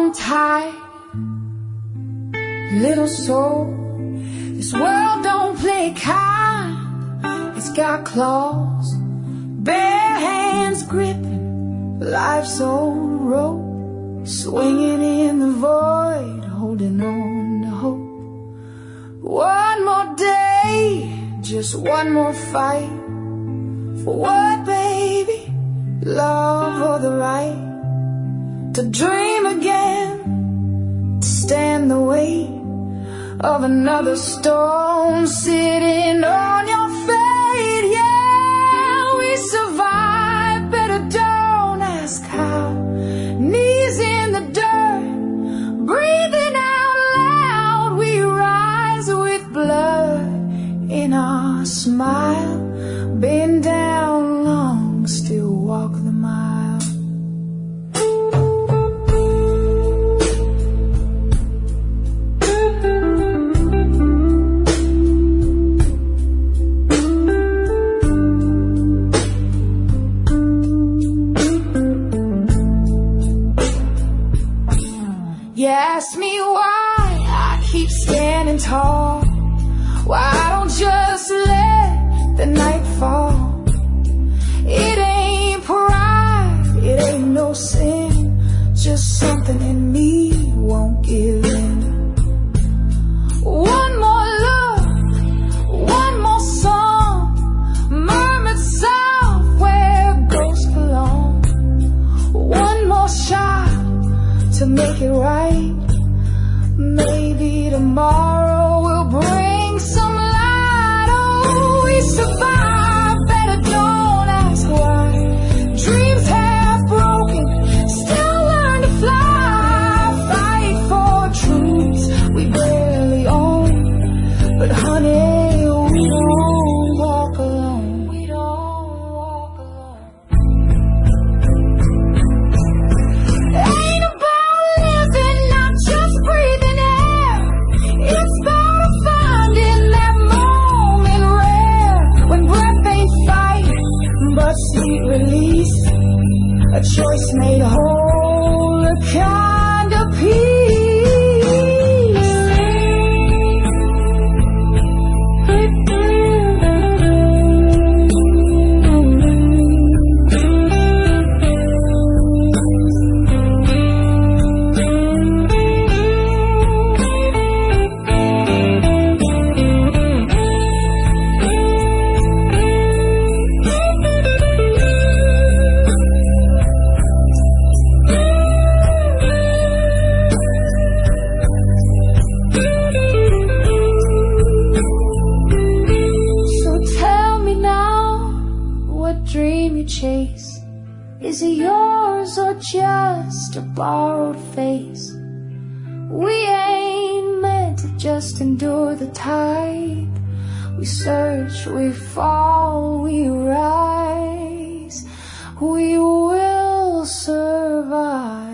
on tight, little soul. This world don't play kind. It's got claws, bare hands gripping life's old rope, swinging in the void, holding on to hope. One more day, just one more fight. For what, baby? Love or the right to dream again, to stand the weight of another stone sitting on your fate. Yeah, we survive, better don't ask how. Knees in the dirt, breathing out loud. We rise with blood in our smile. Been down long, still walk the mile. You ask me why I keep standing tall, why I don't just let the night fall. It ain't pride, it ain't no sin, just something in me won't give in. One more look, one more song, murmured south where ghosts belong. One more shot to make it right. Maybe tomorrow will bring some light. Oh, we survive, better don't ask why. Dreams half broken, still learn to fly. Fight for truths we barely own, but honey, we don't walk alone. We don't walk alone. Ain't about living, not just breathing air. It's about finding that moment rare when breath ain't fight, but sweet release. A choice made whole, a kind of dream you chase. Is it yours or just a borrowed face? We ain't meant to just endure the tide. We search, we fall, we rise. We will survive.